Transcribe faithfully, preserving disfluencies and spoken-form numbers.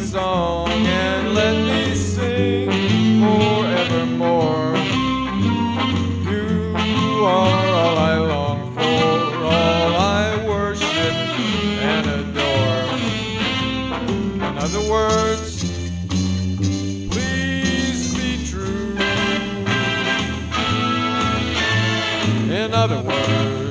song and let me sing forevermore. You are all I long for, all I worship and adore. In other words, please be true. In other words,